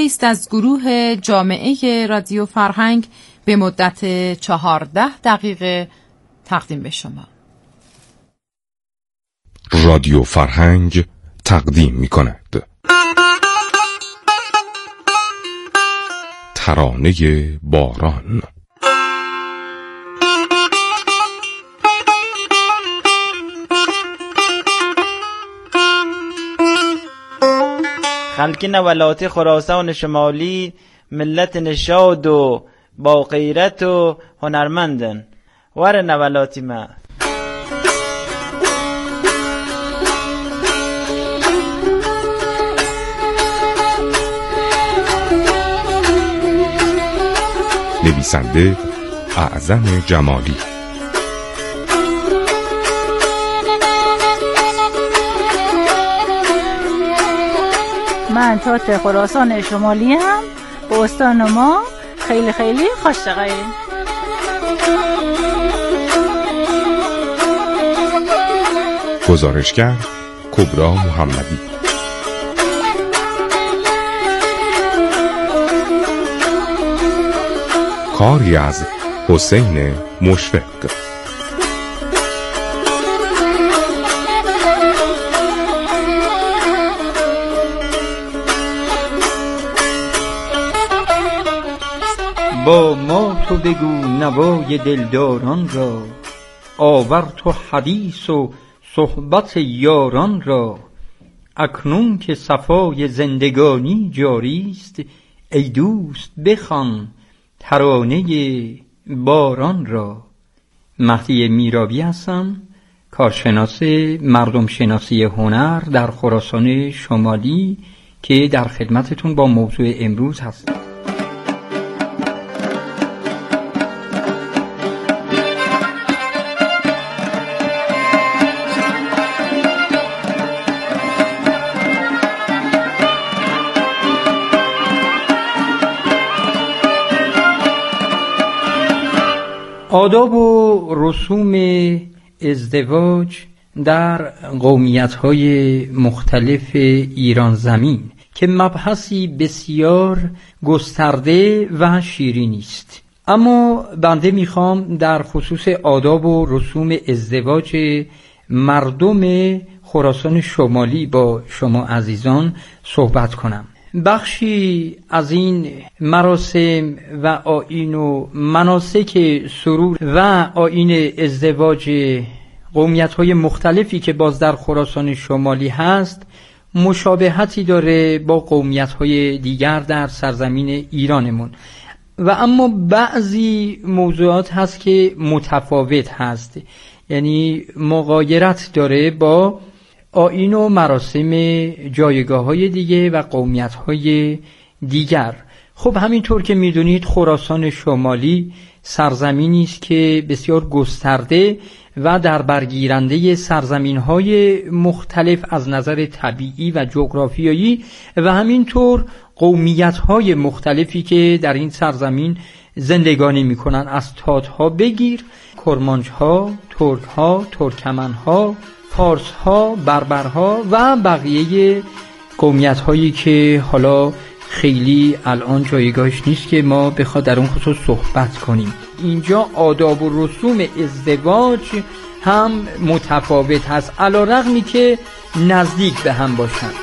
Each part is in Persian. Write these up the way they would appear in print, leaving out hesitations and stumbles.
موسیقی است از گروه جامعه رادیو فرهنگ به مدت 14 دقیقه تقدیم به شما. رادیو فرهنگ تقدیم می کند ترانه باران. خلق نولات خراسان شمالی ملت نشاد و با غیرت و هنرمندن. ور نولاتی ما نویسنده اعظم جمالی. من تات خراسان شمالی هم به استان ما خیلی خیلی خوشتقه. گزارشگر کبرا محمدی. کاری از حسین مشفق. با ما تو بگو نوای دلداران را، آور تو حدیث و صحبت یاران را. اکنون که صفای زندگانی جاری است، ای دوست بخوان ترانه باران را. مهدی میرابی هستم، کارشناس مردم شناسی هنر در خراسان شمالی که در خدمتتون با موضوع امروز هستم. آداب و رسوم ازدواج در قومیت‌های مختلف ایران زمین که مبحثی بسیار گسترده و شیرین است، اما بنده میخوام در خصوص آداب و رسوم ازدواج مردم خراسان شمالی با شما عزیزان صحبت کنم. بخشی از این مراسم و آیین و مناسک سرور و آیین ازدواج قومیت‌های مختلفی که باز در خراسان شمالی هست مشابهتی داره با قومیت‌های دیگر در سرزمین ایرانمون، و اما بعضی موضوعات هست که متفاوت هست، یعنی مغایرت داره با آیین و مراسم جایگاه‌های دیگه و قومیت‌های دیگر. خب همینطور که می‌دونید خراسان شمالی سرزمینی است که بسیار گسترده و در برگیرنده سرزمین‌های مختلف از نظر طبیعی و جغرافیایی و همینطور قومیت‌های مختلفی که در این سرزمین زندگانی می‌کنند، از تات‌ها بگیر، کرمانش‌ها، ترک‌ها، ترکمن‌ها، فارس‌ها، بربرها و بقیه قومیت‌هایی که حالا خیلی الان جایگاهش نیست که ما بخواد در اون خصوص صحبت کنیم. اینجا آداب و رسوم ازدواج هم متفاوت هست، علی‌رغمی که نزدیک به هم باشند.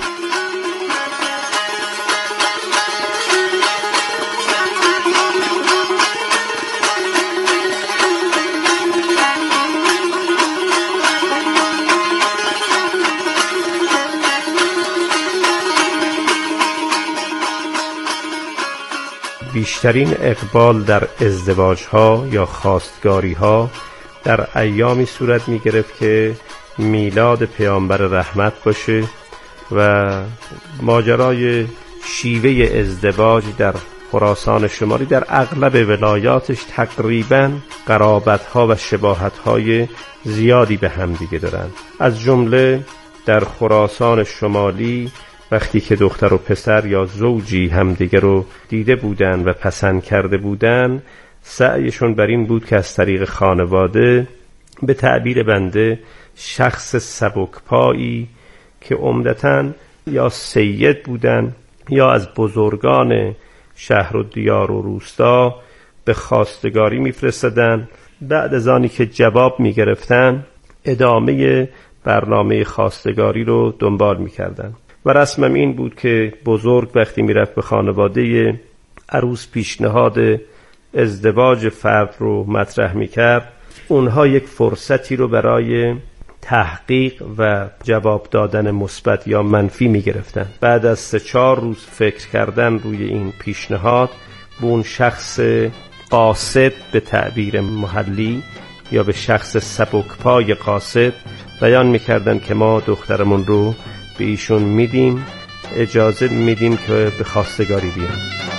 بیشترین اقبال در ازدواج‌ها یا خواستگاری‌ها در ایامی صورت می‌گرفت که میلاد پیامبر رحمت باشه و ماجرای شیوه ازدواج در خراسان شمالی در اغلب ولایاتش تقریباً قرابت‌ها و شباهت‌های زیادی به هم دیگه دارن. از جمله در خراسان شمالی وقتی که دختر و پسر یا زوجی همدیگه رو دیده بودن و پسند کرده بودن، سعیشون بر این بود که از طریق خانواده به تعبیر بنده شخص سبکپایی که عمدتاً یا سید بودن یا از بزرگان شهر و دیار و روستا به خواستگاری میفرستادن. بعد از آنی که جواب میگرفتن ادامه برنامه خواستگاری رو دنبال میکردن و رسمم این بود که بزرگ وقتی میرفت به خانواده عروس پیشنهاد ازدواج فرد رو مطرح میکرد، اونها یک فرصتی رو برای تحقیق و جواب دادن مثبت یا منفی میگرفتن. بعد از 3-4 روز فکر کردن روی این پیشنهاد، به اون شخص قاصد به تعبیر محلی یا به شخص سبکپای قاصد بیان میکردن که ما دخترمون رو به ایشون میدیم، اجازه میدیم که به خواستگاری بیان.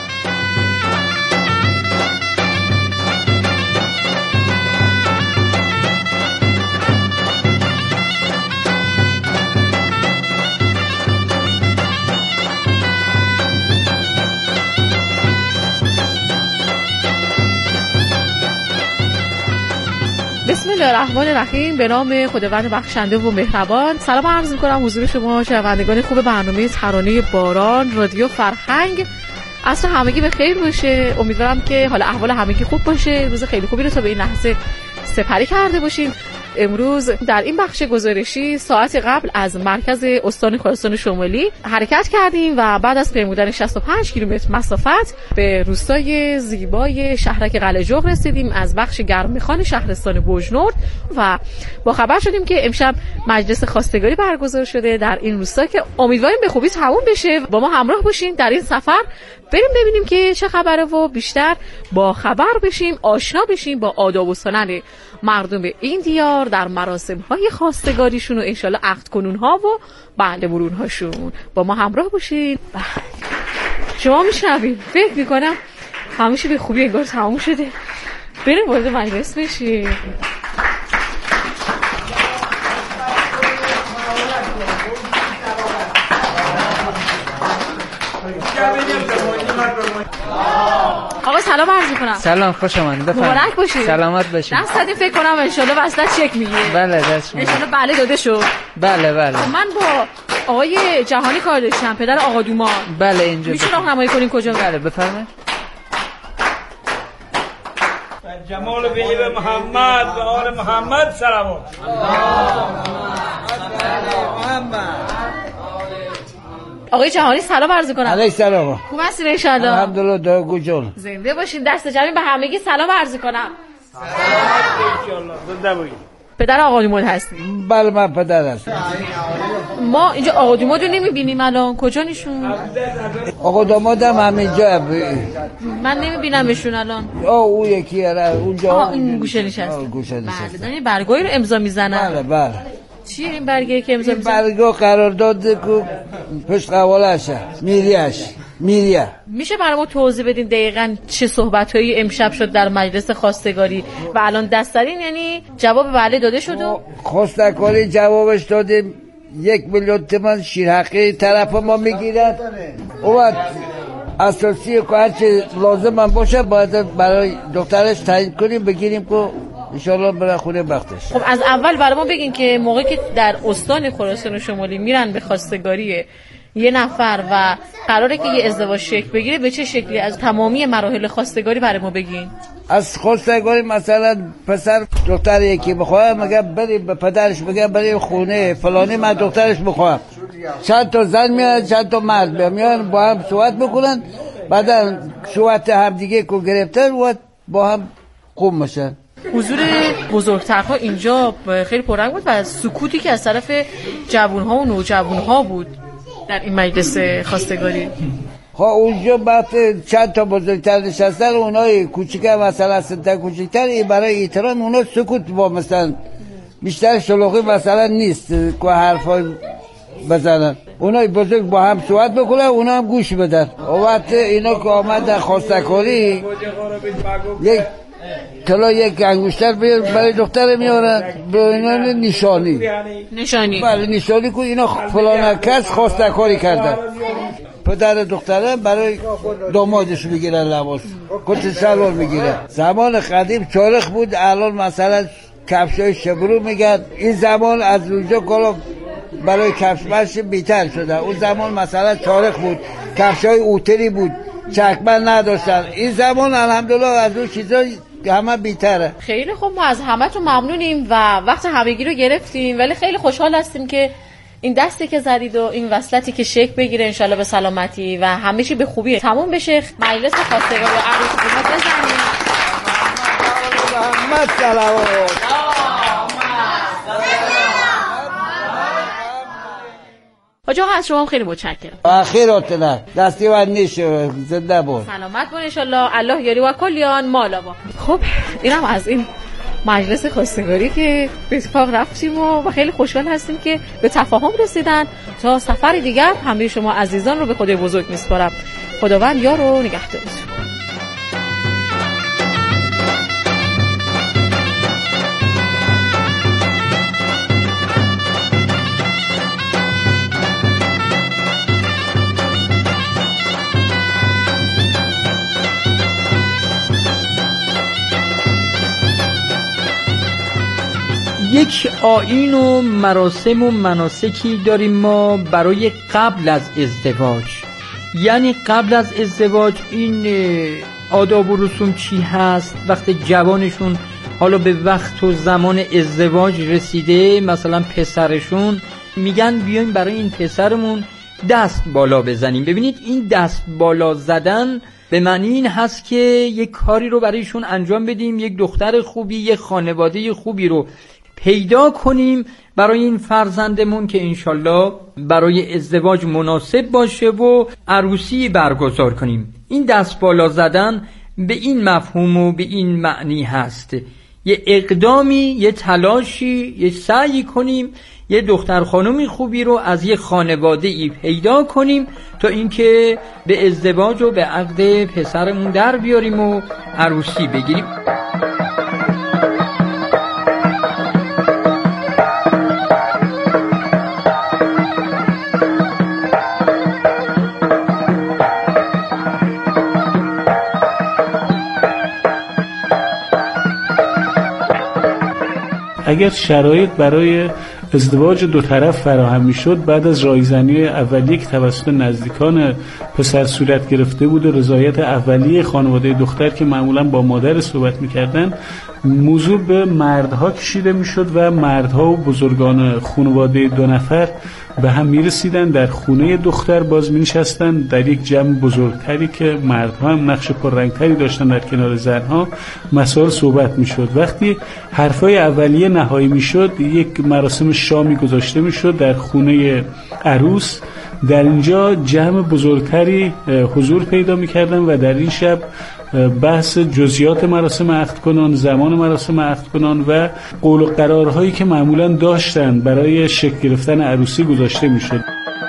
بسم الله الرحمن الرحیم. به نام خداوند بخشنده و مهربان. سلام عرض می‌کنم حضور شما شنوندگان خوب برنامه ترانه باران رادیو فرهنگ. اصلا همگی به خیر باشه. امیدوارم که حالا احوال همگی خوب باشه. روز خیلی خوبی رو تا به این لحظه سپری کرده باشین. امروز در این بخش گزارشی ساعت قبل از مرکز استان خراسان شمالی حرکت کردیم و بعد از پیمودن 65 کیلومتر مسافت به روستای زیبای شهرک قلعه‌جغ رسیدیم از بخش گرمخان شهرستان بوجنورد و با خبر شدیم که امشب مجلس خواستگاری برگزار شده در این روستا که امیدواریم به خوبی تموم بشه. با ما همراه باشین در این سفر، بریم ببینیم که چه خبره و بیشتر با خبر بشیم، آشنا بشیم با آداب و سنن مردم این دیار در مراسم‌های خواستگاریشون و انشالله عقد کنون‌ها و بنده مرون‌هاشون. با ما همراه باشین. شما میشنوید، فکر می‌کنم همیشه به خوبی انگار تموم شده. بریم وارد مجلس بشیم. آقا سلام عرض می‌کنم. سلام، خوش آمدید. مبارک باشید. سلامت باشید. دست دادیم فکر کنم ان شاءالله واسه چک میگیره. بله دست میگیره. ان شاءالله بله داده شد. بله. من با آقای جهانی کار داشتم، پدر آقا دومان. بله اینجا. میشه راهنمایی کنین کجا؟ بله بفرمایید. جمال بی به محمد و آل محمد سلامات. آقای جهانی سلام عرض کنم. علیه السلام. خوب هستین ان شاء الله؟ الحمدلله داغو جان. زنده باشین. دست جمعی به همگی سلام عرض کنم. سلام ان شاء الله. زنده باشین. پدر آقا دومان هستین؟ بله من پدر هستم. ما اینجا آقا دومان رو نمیبینیم الان. کجا نشون؟ آقا دامادم همینجا. من نمیبینمشون الان. او یکی اونجا. این گوشه نشسته. گوشه نشسته. بله دارین برگایی رو امضا میزنن. بله. چیه این برگه که امضا میزنن؟ برگا قرارداد کو پشت قوالشه میریه. میشه برای ما توضیح بدین دقیقاً چه صحبتایی امشب شد در مجلس خواستگاری و الان دسترین یعنی جواب بله داده شد و خواستگاری جوابش دادیم 1 میلیون تومان شیرحقی طرف ما میگیرد. او اساسی که هرچی لازم هم باشه باید برای دخترش تعیین کنیم بگیریم که انشالله برای خونه بختش. خب از اول برای ما بگین که موقعی که در استان خراسان شمالی میرن به خواستگاری یه نفر و قراره که یه ازدواج شکل بگیره به چه شکلی، از تمامی مراحل خواستگاری برای ما بگین. از خواستگاری مثلا پسر دختر یکی بخواه میگه بریم به پدرش بگه بریم خونه فلانی من دخترش بخوام، چند تا زن میاد چند تا مرد میان با هم صحبت بکنن، بعدا صحبت هم دیگه کو گرفتن و با هم خوب میشن. حضور بزرگترها اینجا خیلی پررنگ بود و سکوتی که از طرف جوانها و نوجوانها بود در این مجلس خواستگاری. اونجا وقت چند تا بزرگتر نشستن، اونای کوچیک‌تر مثلا سنتا کوچیک‌تر برای احترام اونا سکوت با مثلا بیشتر شلوغی مثلا نیست که حرفا بزنن، اونای بزرگ با هم صحبت بکنن اونا هم گوش بدن. وقت اینا که آمدن خواستگاری یک طلا یک انگشتر برای دختر میارن به اینا نشانی. بله نشانی که اینا فلان کس خواستگاری کردن. پدر دختره برای دامادش میگیرن لباس کت شلوار میگیرن. زمان قدیم چارخ بود، الان مثلا کفشای شبرو میگن. این زمان از اونجا کلا برای کفش برش بیتر شده. اون زمان مثلا تاریخ بود، کفش های اوتری بود، چکمن نداشتن. این زمان الحمدلله از اون چیزا همه بیتره. خیلی خوب، ما از همتون ممنونیم و وقت همگی رو گرفتیم، ولی خیلی خوشحال هستیم که این دستی که زدید و این وصلتی که شکل بگیره انشالله به سلامتی و همه چی به خوبی تموم بشه. مجلس خواستگاری و عروس خدمت بزنیم. محمد صلوات. آقا از شما خیلی متشکرم. آخرات نه دستی و نیش زنده بود. سلامت بون انشالله. الله یاری و کلیان مالا با. خب اینم از این مجلس خواستگاری که به اتفاق رفتیم و خیلی خوشحال هستیم که به تفاهم رسیدن. تا سفر دیگر همه شما عزیزان رو به خدای بزرگ میسپارم. خداوند یار و نگهدارتون. یک آیین و مراسم و مناسکی داریم ما برای قبل از ازدواج. یعنی قبل از ازدواج این آداب و رسوم چی هست؟ وقتی جوانشون حالا به وقت و زمان ازدواج رسیده، مثلا پسرشون میگن بیایم برای این پسرمون دست بالا بزنیم. ببینید این دست بالا زدن به معنی این هست که یک کاری رو برایشون انجام بدیم، یک دختر خوبی، یک خانواده خوبی رو پیدا کنیم برای این فرزندمون که انشالله برای ازدواج مناسب باشه و عروسی برگزار کنیم. این دست بالا زدن به این مفهوم و به این معنی هست، یه اقدامی، یه تلاشی، یه سعی کنیم یه دختر خانومی خوبی رو از یه خانواده ای پیدا کنیم تا اینکه به ازدواج و به عقد پسرمون در بیاریم و عروسی بگیریم. اگر شرایط برای ازدواج دو طرف فراهم میشد، بعد از رایزنی اولیه که توسط نزدیکان پسر صورت گرفته بود و رضایت اولیه خانواده دختر که معمولا با مادر صحبت میکردن، موضوع به مردها کشیده میشد و مردها و بزرگان خانواده دو نفر به هم میرسیدن، در خونه دختر باز مینشستن در یک جمع بزرگتری که مردها هم نقش پررنگتری داشتن در کنار زنها، مسائل صحبت میشد. وقتی حرفای اولیه نهایی میشد، یک مراسم شامی گذاشته میشد در خونه عروس. در اینجا جمع بزرگتری حضور پیدا میکردن و در این شب بحث جزئیات مراسم عقد کنان، زمان مراسم عقد کنان و قول و قرارهایی که معمولا داشتن برای شکل گرفتن عروسی گذاشته میشد.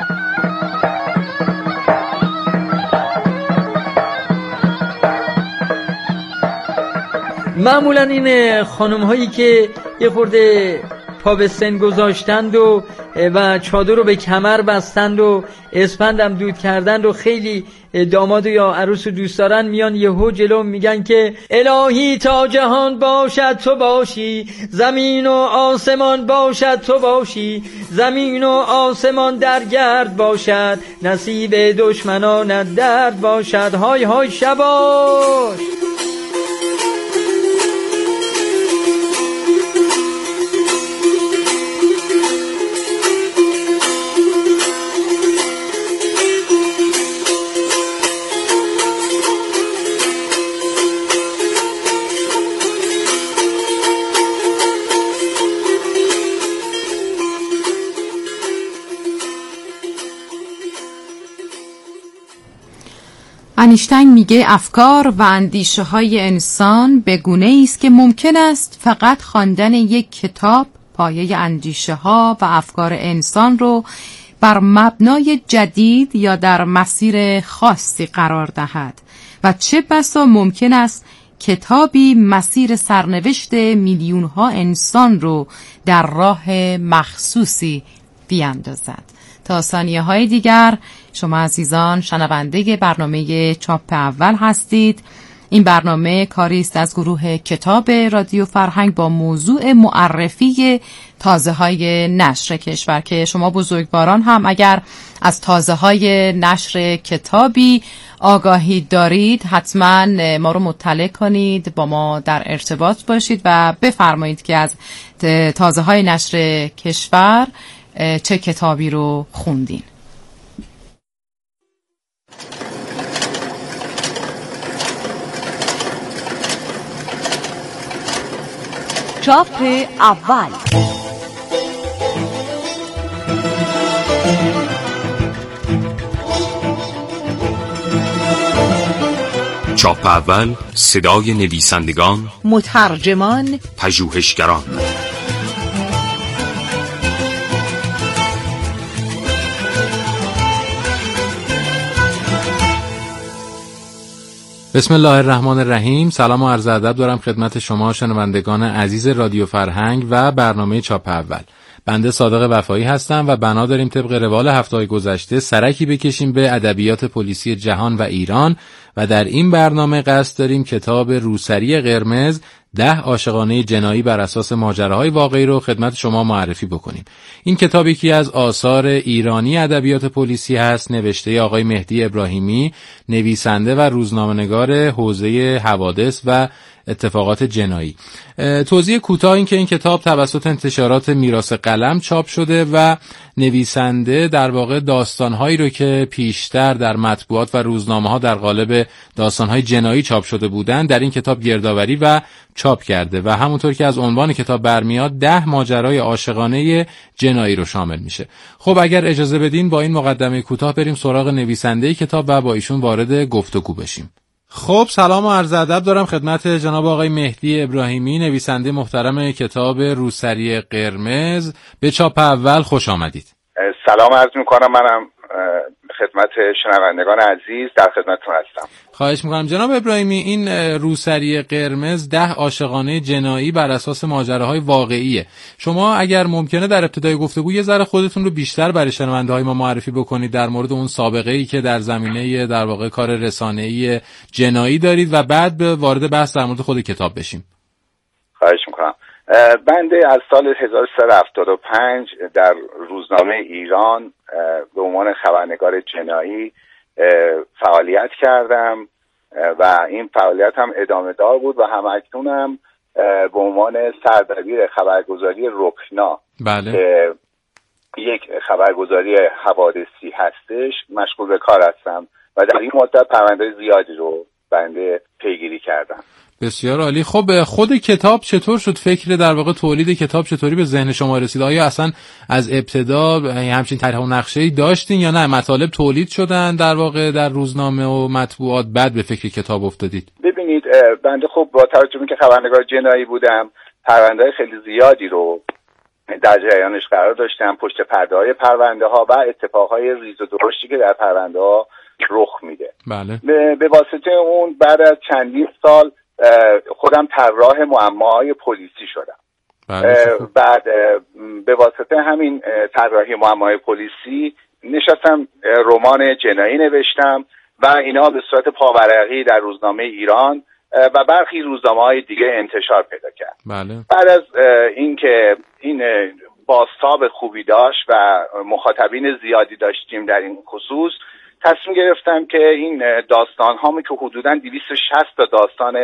معمولا این خانم هایی که یه خورده پا به سن گذاشتند و چادر رو به کمر بستند و اسپندم دود کردند و خیلی داماد یا عروس دوست دارن، میان یهو جلو میگن که الهی تا جهان باشد تو باشی، زمین و آسمان باشد تو باشی، زمین و آسمان در گرد باشد، نصیب دشمنان درد باشد. های های شباش. انیشتین میگه افکار و اندیشه های انسان به گونه است که ممکن است فقط خواندن یک کتاب پایه اندیشه ها و افکار انسان رو بر مبنای جدید یا در مسیر خاصی قرار دهد و چه بسا ممکن است کتابی مسیر سرنوشت میلیون ها انسان رو در راه مخصوصی بیاندازد. تا ثانیه های دیگر شما عزیزان شنونده برنامه چاپ اول هستید. این برنامه کاری است از گروه کتاب رادیو فرهنگ با موضوع معرفی تازه‌های نشر کشور که شما بزرگواران هم اگر از تازه‌های نشر کتابی آگاهی دارید حتما ما رو مطلع کنید، با ما در ارتباط باشید و بفرمایید که از تازه‌های نشر کشور چه کتابی رو خوندین. چاپ اول. چاپ اول، صدای نویسندگان، مترجمان، پژوهشگران. بسم الله الرحمن الرحیم. سلام و عرض ادب دارم خدمت شما شنوندگان عزیز رادیو فرهنگ و برنامه چاپ اول. بنده صادق وفایی هستم و بنا داریم طبق روال هفته‌های گذشته سرکی بکشیم به ادبیات پلیسی جهان و ایران و در این برنامه قصد داریم کتاب روسری قرمز 10 عاشقانه جنایی بر اساس ماجراهای واقعی رو خدمت شما معرفی بکنیم. این کتاب یکی از آثار ایرانی ادبیات پلیسی هست، نوشته آقای مهدی ابراهیمی، نویسنده و روزنامه‌نگار حوزه حوادث و اتفاقات جنایی. توضیح کوتاه این که این کتاب توسط انتشارات میراث قلم چاپ شده و نویسنده در واقع داستانهایی رو که پیشتر در مطبوعات و روزنامه‌ها در قالب داستانهای جنایی چاپ شده بودند در این کتاب گردآوری و چاپ کرده و همونطور که از عنوان کتاب برمیاد 10 ماجرای عاشقانه جنایی رو شامل میشه. خب اگر اجازه بدین با این مقدمه کوتاه بریم سراغ نویسنده کتاب و با ایشون وارد گفتگو بشیم. خب سلام و عرض ادب دارم خدمت جناب آقای مهدی ابراهیمی، نویسنده محترم کتاب روسری قرمز. به چاپ اول خوش آمدید. سلام عرض میکنم. منم خدمت شنوندگان عزیز در خدمتتون هستم. خواهش میکنم جناب ابراهیمی. این روسری قرمز 10 عاشقانه جنایی بر اساس ماجراهای واقعیه. شما اگر ممکنه در ابتدای گفتگو یه ذره خودتون رو بیشتر برای شنونده‌های ما معرفی بکنید در مورد اون سابقه‌ای که در زمینه در واقع کار رسانه‌ای جنایی دارید و بعد به وارد بحث در مورد خود کتاب بشیم. خواهش میکنم. بنده از سال 1375 در روزنامه ایران به عنوان خبرنگار جنایی فعالیت کردم و این فعالیت هم ادامه دار بود و همکنونم به عنوان سردبیر خبرگزاری رکنا که یک خبرگزاری حوادثی هستش مشغول به کار هستم و در این مدت پرونده زیادی رو بنده پیگیری کردم. بسیار عالی. خب خود کتاب چطور شد؟ فکر در واقع تولید کتاب چطوری به ذهن شما رسید؟ آیا اصلا از ابتدا همچین طرح و نقشه‌ای داشتین یا نه مطالب تولید شدن در واقع در روزنامه و مطبوعات بعد به فکر کتاب افتادید؟ ببینید بنده خب با توجه به اینکه خبرنگار جنایی بودم پرونده‌های خیلی زیادی رو در جریانش قرار داشتم، پشت پرده‌های پرونده‌ها و اتفاقهای ریز و درشتی که در پرونده‌ها رخ میده. بله. به واسطه اون بعد از چندین سال خودم طراح معماهای پلیسی شدم. بعد به واسطه همین طراحی معماهای پلیسی نشستم رمان جنایی نوشتم و اینا به صورت پاورقی در روزنامه ایران و برخی روزنامه‌های دیگه انتشار پیدا کرد. بله. بعد از اینکه این بازتاب خوبی داشت و مخاطبین زیادی داشتیم در این خصوص تصمیم گرفتم که این داستان هامی که حدوداً 260 تا داستان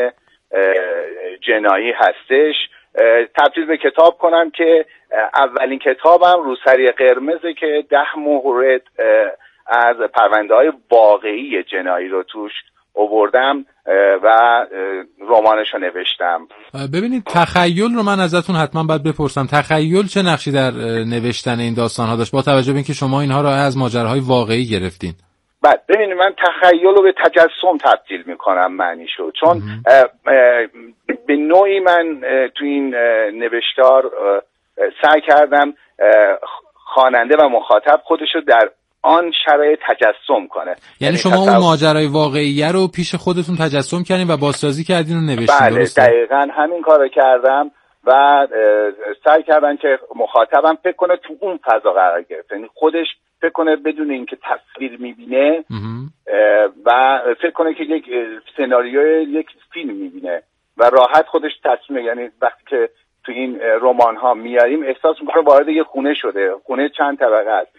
جنایی هستش تبدیل به کتاب کنم که اولین کتابم روسری قرمزه که 10 مورد از پرونده‌های واقعی جنایی رو توش آوردم و رمانش رو نوشتم. ببینید تخیل رو من ازتون حتما باید بپرسم، تخیل چه نقشی در نوشتن این داستان‌ها داشت با توجه به اینکه شما اینها رو از ماجراهای واقعی گرفتین؟ بعد ببینید من تخیل رو به تجسم تبدیل میکنم معنیشو، چون به نوعی من تو این نوشتار سعی کردم خواننده و مخاطب خودشو در آن شرایط تجسم کنه. یعنی شما اون ماجرای واقعیه رو پیش خودتون تجسم کردین و بازسازی کردین و نوشتین؟ بله دقیقاً همین کارو کردم و سعی کردن که مخاطبم فکر کنه تو اون فضا قرار گرفته، یعنی خودش فکر کنه بدون اینکه تصویر میبینه و فکر کنه که یک سناریوی یک فیلم میبینه و راحت خودش تصمیم، یعنی وقتی که تو این رمان ها میاریم احساس میکنه وارد یه خونه شده. خونه چند طبقه است،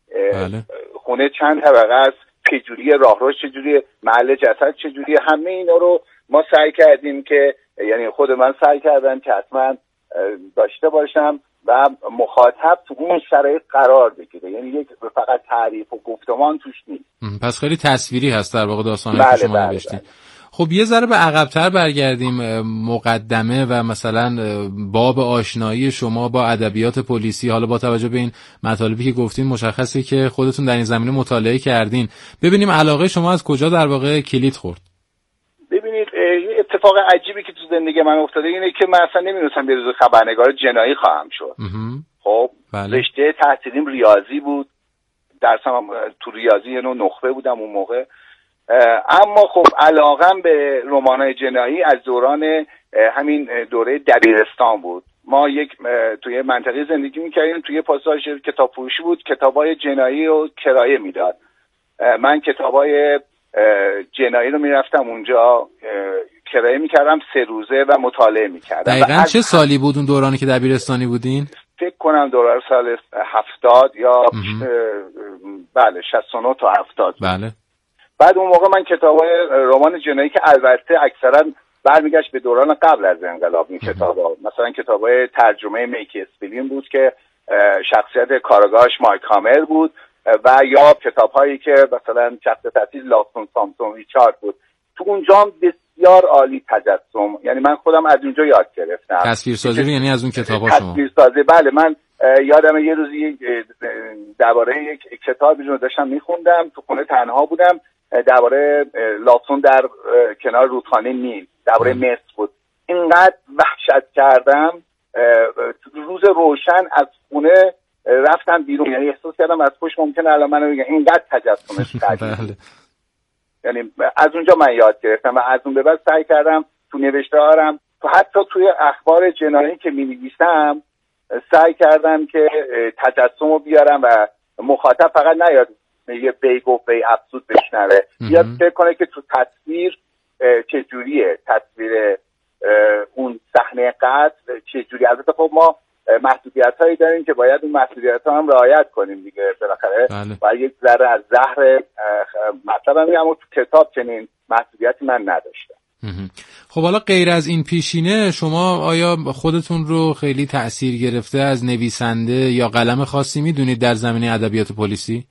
خونه چند طبقه است، چجوری راهروش، چجوری محل جسد، چجوری، همه اینا رو ما سعی کردیم که، یعنی خود من سعی کردم که حتما داشته باشم و مخاطب تو اون شرایط قرار بگیره، یعنی یک فقط تعریف و گفتمان توش نیست. پس خیلی تصویری هست در واقع داستانی که شما نوشتین. خب یه ذره به عقب‌تر برگردیم، مقدمه و مثلا باب آشنایی شما با ادبیات پلیسی. حالا با توجه به این مطالبی که گفتین مشخصه که خودتون در این زمینه مطالعه کردین. ببینیم علاقه شما از کجا در واقع کلید خورد. ببینید یه اتفاق عجیبی که تو زندگی من افتاده اینه که من اصلا نمی‌دونستم به روز خبرنگار جنایی خواهم شد. خب رشته تحصیلیم ریاضی بود، درسم تو ریاضی یه نوع نخبه بودم اون موقع. اما خب علاقم به رمان‌های جنایی از دوران همین دوره دبیرستان بود. ما توی منطقه زندگی می‌کردیم، توی پاساژ کتاب فروشی بود، کتابای جنایی رو کرایه میداد. من کتابای جنایی رو میرفتم اونجا کرایه میکردم 3 روزه و مطالعه میکردم. دقیقاً چه سالی بود اون دورانی که دبیرستانی بودین؟ فکر کنم دوران سال 70 یا بله 69 تا 70. بله. بعد اون موقع من کتابای رمان جنایی که البته اکثرا برمیگشت به دوران قبل از انقلاب، این کتابا مثلا کتابای ترجمه میکی اسپلین بود که شخصیت کارگاهش مایک هامر بود، و یا کتاب‌هایی که مثلا شخص تأسیس لاکسون سامسون ریچارد بود. تو اونجا بسیار عالی تجسم، یعنی من خودم از اونجا یاد گرفتم. تصویرسازی رو یعنی از اون کتاب‌ها شما؟ تصویرسازی بله. من یادم یه روزی درباره یک کتابی رو داشتم می‌خوندم، تو خونه تنها بودم، درباره لاکسون در کنار رودخانه نیل، درباره مصر بود. اینقدر وحشت کردم، روز روشن از خونه رفتم بیرون، یعنی احساس کردم از پشت ممکنه الان منو بگن، اینقدر تجسمش قدیم. یعنی از اونجا من یاد گرفتم و از اون به بعد سعی کردم تو نوشته‌هام، حتی توی اخبار جنایی که می‌نویسم سعی کردم که تجسم رو بیارم و مخاطب فقط نیاد یه بی گفت بی افسود بشنوه، بیاد فکر کنه که تو تصویر چجوریه، تصویر اون صحنه قتل چجوری. البته خب ما محدودیت‌هایی داریم که باید اون محدودیت‌ها هم رعایت کنیم دیگه، بالاخره و یک ذره از زهر مطلبم میگم، اما تو کتاب چنین محدودیتی من نداشتم. خب حالا غیر از این پیشینه، شما آیا خودتون رو خیلی تأثیر گرفته از نویسنده یا قلم خاصی میدونید در زمینه ادبیات پلیسی؟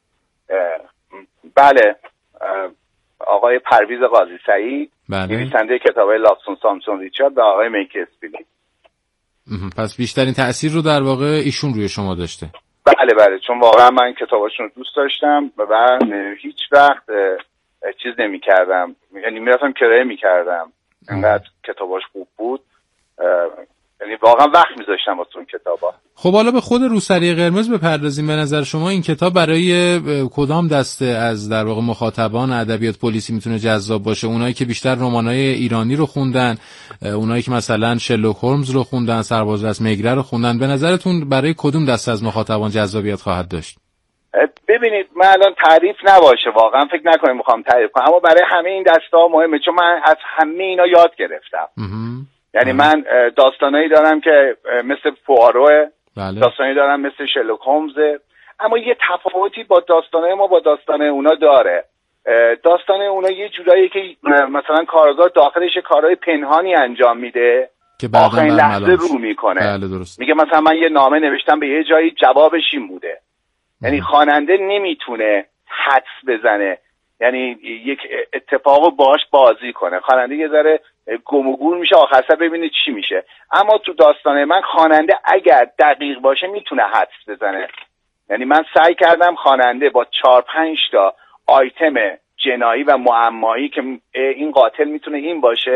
بله، آقای پرویز قاضی سعید، نویسنده کتاب‌های لاکسون سامسون ریچارد و آقای میکی اسپلین. پس بیشترین تأثیر رو در واقع ایشون روی شما داشته؟ بله، چون واقعا من کتاباشون رو دوست داشتم و هیچ وقت چیز نمی کردم، یعنی میرفتم کرایه می کردم، انقدر کتاباش خوب بود، یعنی واقعا وقت میذاشتم واسه اون کتابا. خب حالا به خود روسری قرمز بپردازیم. به نظر شما این کتاب برای کدام دسته از در واقع مخاطبان ادبیات پلیسی میتونه جذاب باشه؟ اونایی که بیشتر رمانای ایرانی رو خوندن، اونایی که مثلا شرلوک هولمز رو خوندن، سربازرس میگره رو خوندن، به نظرتون برای کدوم دسته از مخاطبان جذابیت خواهد داشت؟ ببینید من الان تعریف نباشه، واقعا فکر نکنم میخوام تعریف کنم، اما برای همه این دسته مهمه، چون من از همه اینا یاد گرفتم. یعنی من داستانایی دارم که مثل پواروه، داستانی دارم مثل شرلوک هولمز، اما یه تفاوتی با داستانای ما با داستانای اونا داره. داستانای اونا یه جورایی که مثلا کارگاه داخلش کارهای پنهانی انجام میده که آخرین لحظه رو میکنه. بله درست. میگه مثلا من یه نامه نوشتم به یه جایی، جوابش این بوده. یعنی خواننده نمیتونه حدس بزنه، یعنی یک اتفاقو باش بازی کنه. خواننده یه ذره گم و گور میشه، آخر سر ببینه چی میشه. اما تو داستانه من خواننده اگر دقیق باشه میتونه حدس بزنه. یعنی من سعی کردم خواننده با 4-5 تا آیتم جنایی و معمایی که این قاتل میتونه این باشه،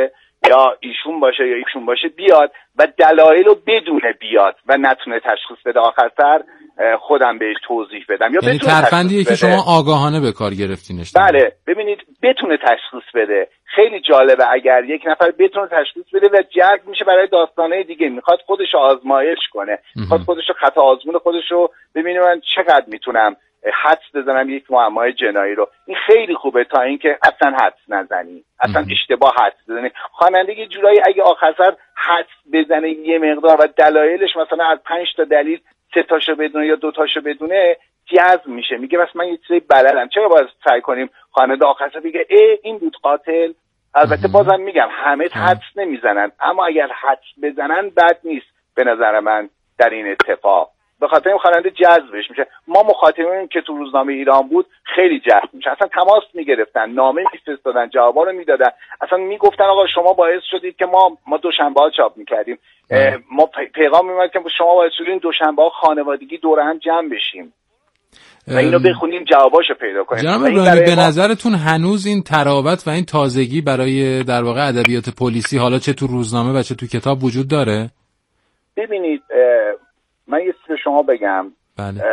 یا ایشون باشه یا ایشون باشه بیاد و دلایل رو بدونه بیاد و نتونه تشخیص بده، آخر سر خودم بهش توضیح بدم. یا یعنی ترفندیه که شما آگاهانه به کار گرفتینش. بله، ببینید بتونه تشخیص بده. خیلی جالبه اگر یک نفر بتونه تشخیص بده و جذب میشه برای داستانه دیگه، میخواد خودش رو آزمایش کنه، میخواد خودش رو خطا آزمون خودش رو ببینه من چقدر میتونم حدس بزنم یک معمای جنایی رو. این خیلی خوبه تا اینکه اصلا حدس نزنی، اصلا اشتباه حدس بزنی. خواننده یه جورایی اگه آخر سر حدس بزنه یه مقدار و دلایلش مثلا از 5 تا دلیل 3 تاشو بدونه یا 2 تاشو بدونه، جذب میشه، میگه بس من یه چیزی بلدم، چرا باید سعی کنیم خواننده آخر سر بگه این بود قاتل. البته بازم میگم همه حدس نمیزنن، اما اگر حدس بزنن بد نیست به نظر من در این اتفاق، به خاطر این خواننده جذبش میشه. ما مخاطبین که تو روزنامه ایران بود خیلی جذب میشه، اصلا تماس میگرفتن، نامه میفرستادن، جوابا رو میدادن، اصلا میگفتن آقا شما باعث شدید که ما دوشنبه‌ها چاپ میکردیم، ما پیغام میومد که شما باعث شدید دوشنبه‌ها خانوادگی دور هم جمع بشیم و اینو بخونیم جواباشو پیدا کنیم. جناب ابراهیمی به نظرتون هنوز این تراوت و این تازگی برای در واقع ادبیات پلیسی حالا چه تو روزنامه و چه تو کتاب وجود داره؟ ببینید من یه چیز به شما بگم. بله.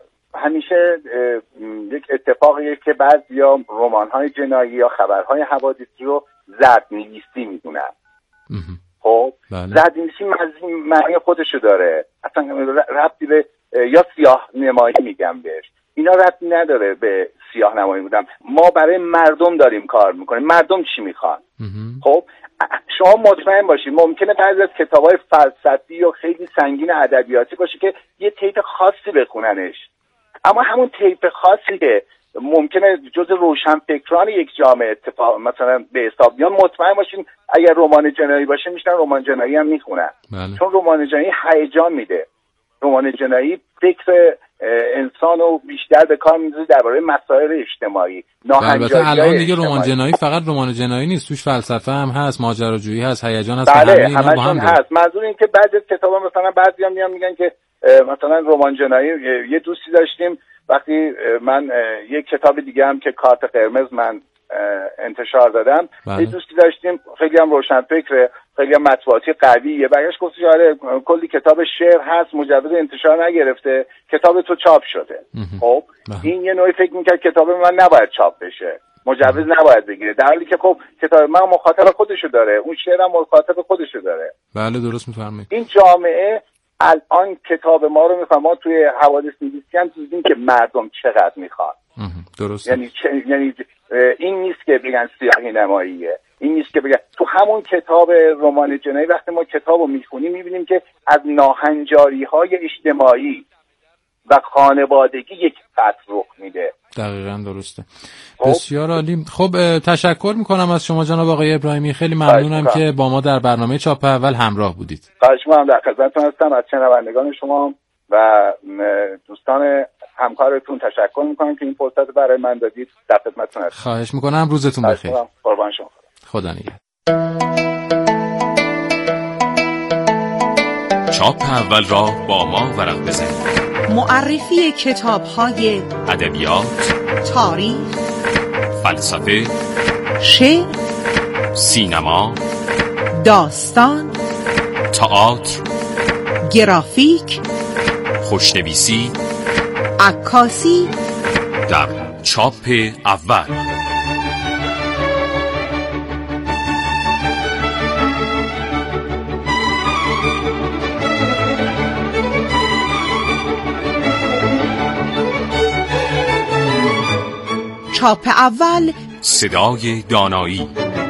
همیشه یک اتفاقیه که بعضیا رمان‌های جنایی یا خبرهای حوادثی رو زدنویسی میدونن. خب زدنویسی معنی خودشو داره، اصلا ربطی به یا سیاه نمایی میگم بهش، اینا ربطی نداره به سیاه نمایی بودم. ما برای مردم داریم کار میکنیم، مردم چی میخوان. خب شما مطمئن باشید ممکنه بعضی از کتاب‌های فلسفی و خیلی سنگین ادبیاتی باشه که یه طیف خاصی بخوننش، اما همون طیف خاصی که ممکنه جز روشنفکران یک جامعه اتفاق مثلا به حساب بیان، مطمئن باشین اگر رمان جنایی باشه میشن رمان جنایی هم میخونن. چون رمان جنایی هیجان میده، رمان جنایی فکر انسان رو بیشتر به کار میذاره درباره مسائل اجتماعی. البته الان دیگه رمان جنایی فقط رمان جنایی نیست، توش فلسفه هم هست، ماجراجویی هست، هیجان هست. بله همشون هست. منظور این که بعضی از کتابا مثلا بعضیا میان میگن که مثلا رمان جنایی، یه دوستی داشتیم وقتی من یک کتاب دیگه هم که کارت قرمز من انتشار دادم، یه دوستی داشتیم خیلی هم روشنفکره، خیلی هم مطبوعاتی قویه، برگشت گفتش آره کلی کتاب شعر هست مجوز انتشار نگرفته، کتاب تو چاپ شده. خب این یه نوعی فکر میکرد کتاب من نباید چاپ بشه، مجوز نباید بگیره، در حالی که خب کتاب من مخاطب خودشو داره، اون شعرم مخاطب خودشو داره. بله درست میفرمایید. این جامعه الان کتاب ما رو میخوام، ما توی حوادث نویسی هم دیدیم که مردم چقدر میخوان. درست. یعنی این نیست که بگن سیاهی نماییه، این نیست که بگن تو همون کتاب رمان جنایی وقتی ما کتاب رو میخونیم میبینیم که از ناهنجاری های اجتماعی و خانوادگی یک خط رخ میده. دقیقاً درسته. بسیار عالی. خب تشکر میکنم از شما جناب آقای ابراهیمی، خیلی ممنونم که با ما در برنامه چاپ اول همراه بودید. خواهش می‌کنم، در خدمتتون هستم. از شنوندگان شما و دوستان همکارتون تشکر میکنم که این فرصت برای من دادید. در خدمتتون هستم. خواهش میکنم، روزتون بخیر. قربان شما. خدا نگهدار. چاپ اول را با ما ورق بزنید. معرفی کتاب‌های ادبیات، تاریخ، فلسفه، شعر، سینما، داستان، تئاتر، گرافیک، خوشنویسی، عکاسی در چاپ اول. چاپ اول، صدای دانایی.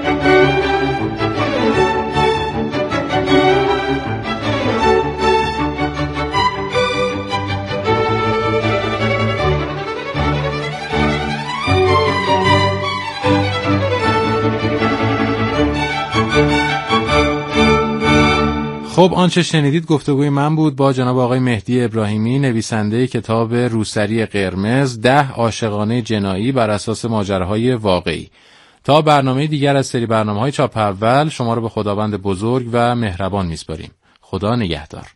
خب آنچه شنیدید گفتگوی من بود با جناب آقای مهدی ابراهیمی، نویسنده کتاب روسری قرمز 10 عاشقانه جنایی بر اساس ماجراهای واقعی. تا برنامه دیگر از سری برنامه‌های چاپ اول شما رو به خداوند بزرگ و مهربان میسپاریم. خدا نگهدار.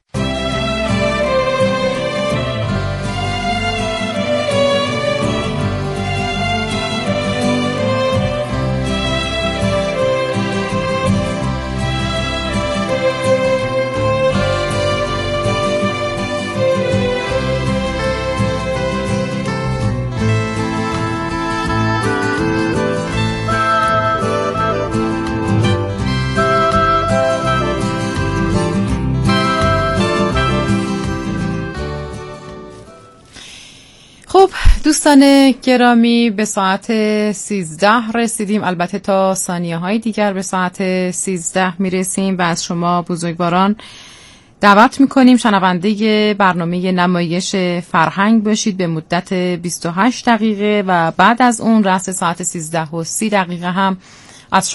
دوستان گرامی به ساعت 13 رسیدیم، البته تا ثانیه های دیگر به ساعت 13 میرسیم و از شما بزرگواران دعوت میکنیم شنونده برنامه نمایش فرهنگ باشید به مدت 28 دقیقه و بعد از اون رأس ساعت 13:30 هم